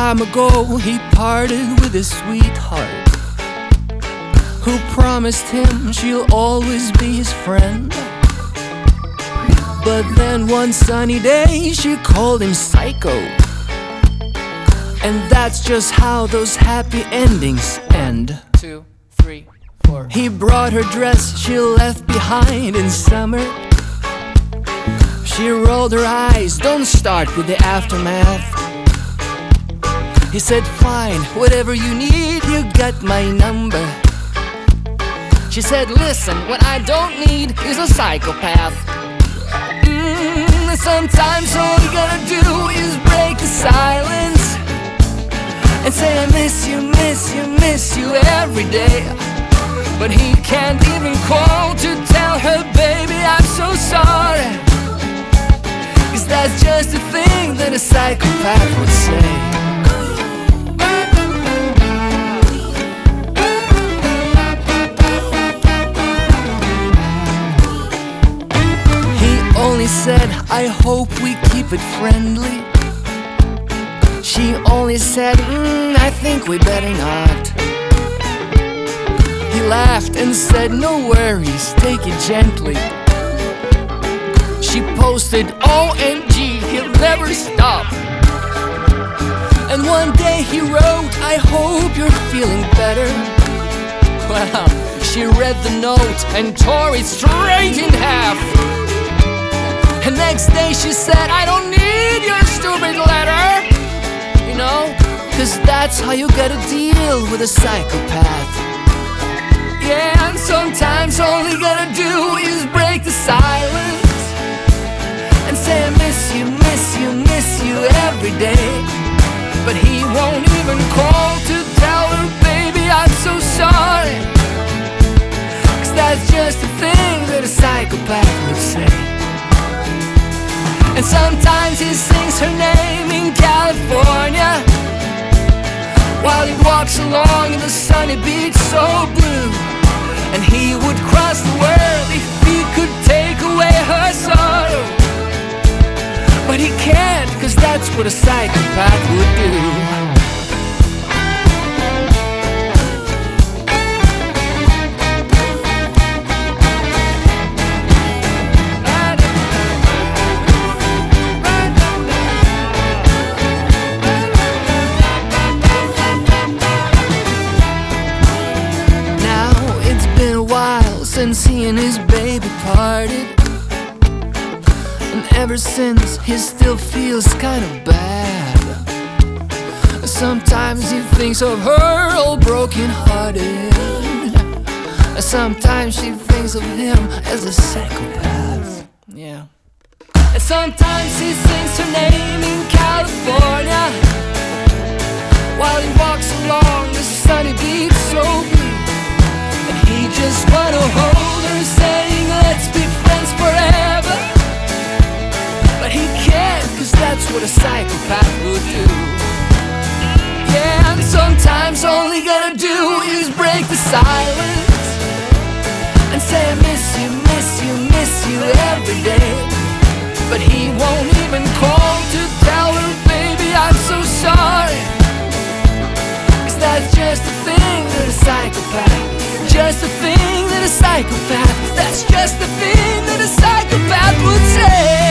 time ago he parted with his sweetheart, who promised him she'll always be his friend. But then one sunny day she called him psycho, and that's just how those happy endings end. 2, 3, 4. He brought her dress she left behind in summer. She rolled her eyes, don't start with the aftermath. He said, fine, whatever you need, you got my number. She said, listen, what I don't need is a psychopath. Sometimes all you gotta do is break the silence and say I miss you, miss you, miss you every day. But he can't even call to tell her, baby, I'm so sorry, 'cause that's just the thing that a psychopath would say. Only said, I hope we keep it friendly. She only said, I think we better not. He laughed and said, no worries, take it gently. She posted, OMG, he'll never stop. And one day he wrote, I hope you're feeling better. Well, she read the note and tore it straight in half. And next day she said, I don't need your stupid letter. You know, 'cause that's how you gotta deal with a psychopath. Yeah, and sometimes all you gotta do is break the silence and say I miss you, miss you, miss you every day. But he won't even call to tell her, baby, I'm so sorry, 'cause that's just the thing that a psychopath would say. And sometimes he sings her name in California while he walks along in the sunny beach so blue. And he would cross the world if he could take away her sorrow. But he can't, 'cause that's what a psychopath would do. Since he and his baby parted, and ever since he still feels kind of bad. Sometimes he thinks of her all broken hearted. Sometimes she thinks of him as a psychopath. Yeah. And sometimes he sings her name in California while he walks along the sunny beach so blue. He just wanna hold her, saying let's be friends forever. But he can't, 'cause that's what a psychopath would do. Yeah, and sometimes all you gotta do is break the silence and say I miss you, miss you, miss you every day. But he won't even call to tell her, baby, I'm so sorry, 'cause that's just the thing that a psychopath, just the thing that a psychopath, that's just the thing that a psychopath would say.